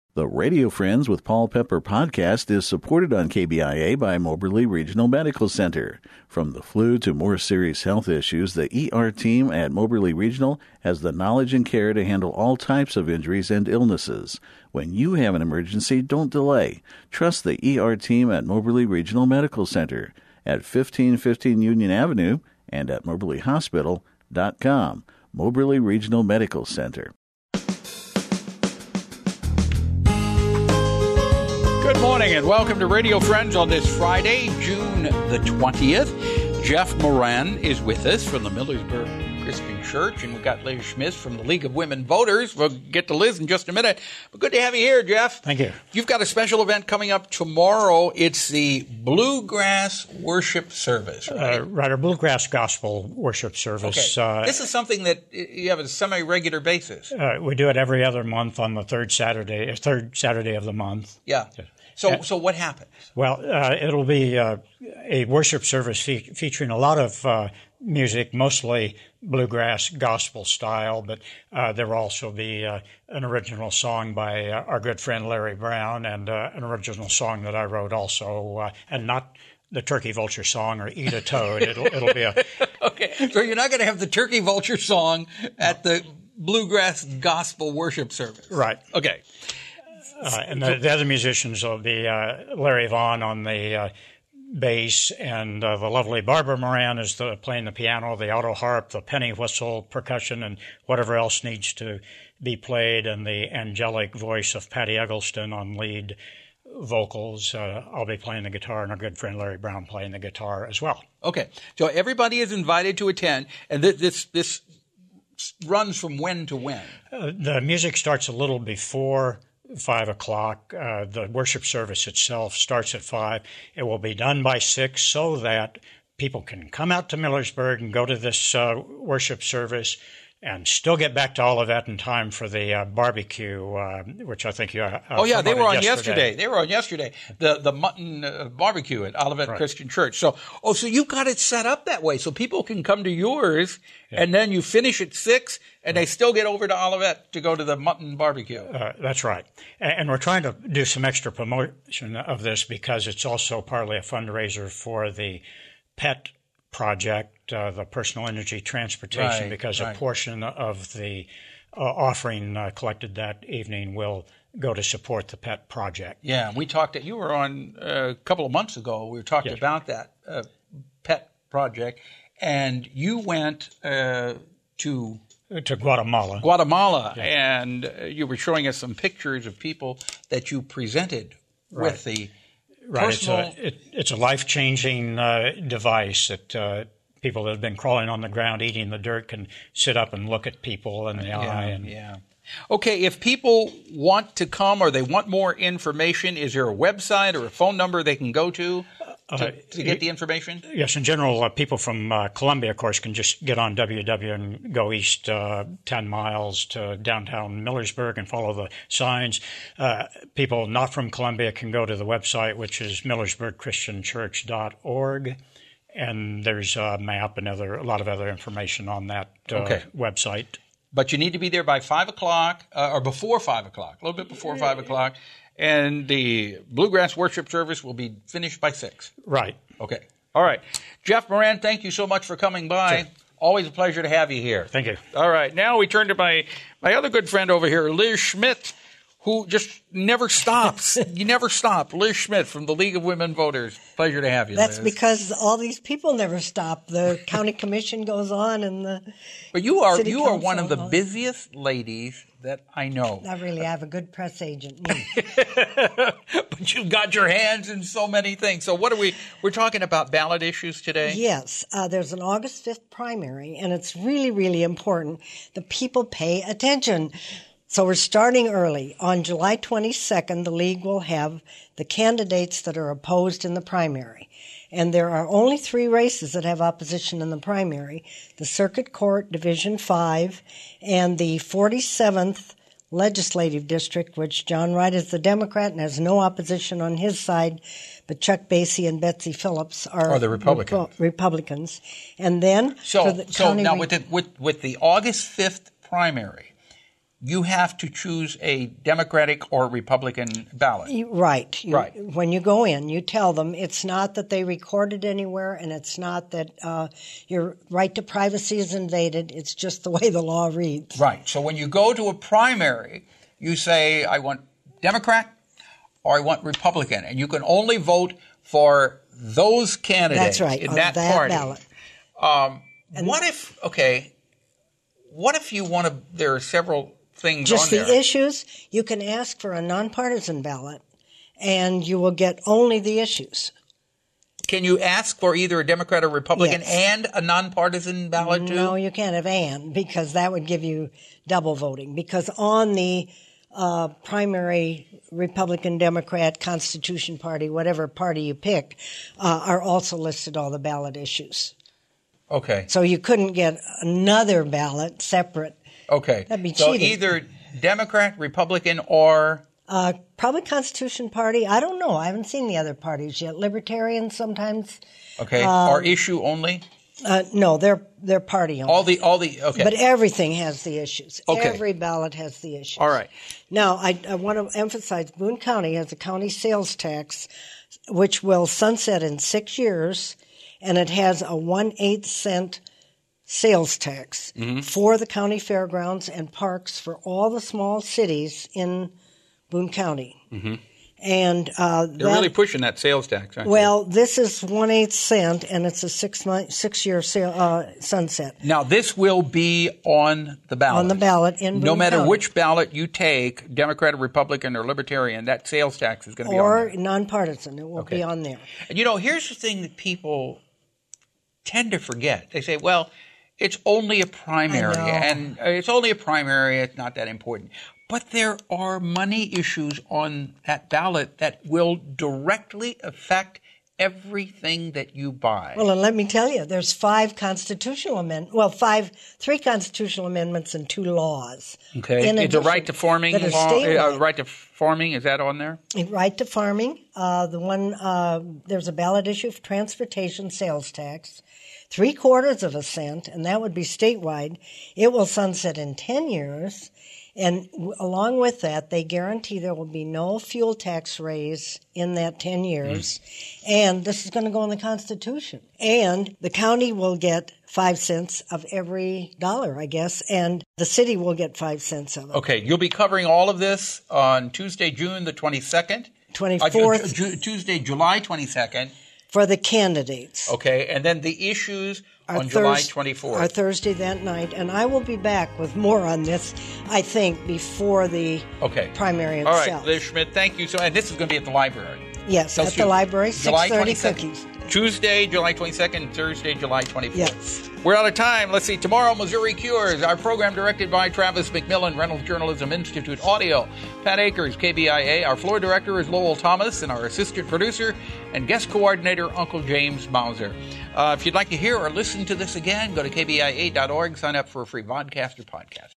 The Radio Friends with Paul Pepper podcast is supported on KBIA by Moberly Regional Medical Center. From the flu to more serious health issues, the ER team at Moberly Regional has the knowledge and care to handle all types of injuries and illnesses. When you have an emergency, don't delay. Trust the ER team at Moberly Regional Medical Center at 1515 Union Avenue and at moberlyhospital.com. Moberly Regional Medical Center. Good morning and welcome to Radio Friends on this Friday, June the 20th. Jeff Moran is with us from the Millersburg Christian Church, and we've got Liz Schmitz from the League of Women Voters. We'll get to Liz in just a minute. But good to have you here, Jeff. Thank you. You've got a special event coming up tomorrow. It's the Bluegrass Worship Service, right? Right, our Bluegrass Gospel Worship Service. Okay. This is something that you have a semi-regular basis. We do it every other month on the third Saturday of the month. Yeah. So what happens? Well, it'll be a worship service featuring a lot of music, mostly bluegrass gospel style, but there will also be an original song by our good friend Larry Brown and an original song that I wrote also, and not the Turkey Vulture song or Eat a Toad. It'll be a... Okay, so you're not going to have the Turkey Vulture song at the Bluegrass Gospel Worship Service. Right. Okay. And the other musicians will be Larry Vaughn on the bass, and the lovely Barbara Moran is playing the piano, the auto harp, the penny whistle, percussion, and whatever else needs to be played, and the angelic voice of Patty Eggleston on lead vocals. I'll be playing the guitar, and our good friend Larry Brown playing the guitar as well. Okay, so everybody is invited to attend, and this runs from when to when? The music starts a little before 5 o'clock. The worship service itself starts at 5. It will be done by 6 so that people can come out to Millersburg and go to this worship service and still get back to Olivet in time for the barbecue, which I think you they were on yesterday. They were on yesterday. The mutton barbecue at Olivet Christian Church. So you've got it set up that way so people can come to yours, and then you finish at 6, and they still get over to Olivet to go to the mutton barbecue. That's right. And we're trying to do some extra promotion of this because it's also partly a fundraiser for the PET project, the Personal Energy Transportation, because a portion of the offering collected that evening will go to support the PET project. Yeah, we talked. You were on a couple of months ago. We were talking about that PET project, and you went to Guatemala, and you were showing us some pictures of people that you presented with the personal... It's a life-changing device that people that have been crawling on the ground eating the dirt can sit up and look at people in the eye. Okay, if people want to come or they want more information, is there a website or a phone number they can go to get the information? Yes, in general, people from Columbia, of course, can just get on WW and go east 10 miles to downtown Millersburg and follow the signs. People not from Columbia can go to the website, which is millersburgchristianchurch.org. And there's a map and a lot of other information on that website. But you need to be there by 5 o'clock or before 5 o'clock, a little bit before 5 o'clock. And the Bluegrass Worship Service will be finished by 6. Right. Okay. All right. Jeff Moran, thank you so much for coming by. Sure. Always a pleasure to have you here. Thank you. All right. Now we turn to my other good friend over here, Liz Schmitz, who just never stops. You never stop. Liz Schmitz from the League of Women Voters. Pleasure to have you, That's Liz. Because all these people never stop. The county commission goes on, and the But you are council, one of the busiest ladies that I know. I really have a good press agent. But you've got your hands in so many things. So what we're talking about ballot issues today? Yes. There's an August 5th primary, and it's really, really important that people pay attention. So we're starting early. On July 22nd, the League will have the candidates that are opposed in the primary. And there are only 3 races that have opposition in the primary: the Circuit Court, Division 5, and the 47th Legislative District, which John Wright is the Democrat and has no opposition on his side, but Chuck Basie and Betsy Phillips are the you have to choose a Democratic or Republican ballot. Right. Right. When you go in, you tell them it's not that they record it anywhere, and it's not that your right to privacy is invaded. It's just the way the law reads. Right. So when you go to a primary, you say, I want Democrat or I want Republican, and you can only vote for those candidates. That's right, in on that that party. ballot. What if you want to, there are several things just on there. the issues, you can ask for a nonpartisan ballot, and you will get only the issues. Can you ask for either a Democrat or Republican Yes. and a nonpartisan ballot too? No, you can't have and, because that would give you double voting. Because on the primary Republican, Democrat, Constitution Party, whatever party you pick, are also listed all the ballot issues. Okay. So you couldn't get another ballot separate. Okay. That'd be so cheating. either Democrat, Republican, or Probably Constitution Party. I don't know. I haven't seen the other parties yet. Libertarians sometimes. okay, or issue only. No, they're party only. All the okay. But everything has the issues. Okay. Every ballot has the issues. All right. Now, I want to emphasize Boone County has a county sales tax, which will sunset in 6 years, and it has a 1/8 cent sales tax for the county fairgrounds and parks for all the small cities in Boone County. And They're really pushing that sales tax, aren't well, this is 1/8 cent, and it's a 6-year sunset. Now, this will be on the ballot. On the ballot in Boone No matter County. which ballot you take, Democrat, Republican, or Libertarian, that sales tax is going to be on Or there. nonpartisan. It will Okay. be on there. And, here's the thing that people tend to forget. They say, well, it's only a primary, I know. and it's only a primary, it's not that important. But there are money issues on that ballot that will directly affect everything that you buy. Well, and let me tell you, there's 3 constitutional amendments and 2 laws. Okay. In It's a addition, right to farming that are law. statewide. Right to farming, is that on there? Right to farming. There's a ballot issue for transportation sales tax, 0.75 cents, and that would be statewide. It will sunset in 10 years. And along with that, they guarantee there will be no fuel tax raise in that 10 years. And this is going to go in the Constitution. And the county will get 5 cents of every dollar, I guess, and the city will get 5 cents of it. Okay. You'll be covering all of this on Tuesday, June the 22nd. 24th. Tuesday, July 22nd. For the candidates. Okay. And then the issues on July 24th. Our Thursday that night. And I will be back with more on this, I think, before the primary All itself. right, Liz Schmidt, thank you. And this is going to be at the library. Yes, So at the library, July 6:30 22nd. cookies. Tuesday, July 22nd, Thursday, July 24th. Yes. We're out of time. Let's see. Tomorrow, Missouri Cures. Our program directed by Travis McMillan, Reynolds Journalism Institute Audio. Pat Akers, KBIA. Our floor director is Lowell Thomas, and our assistant producer and guest coordinator, Uncle James Mauser. If you'd like to hear or listen to this again, go to kbia.org, sign up for a free vodcast or podcast.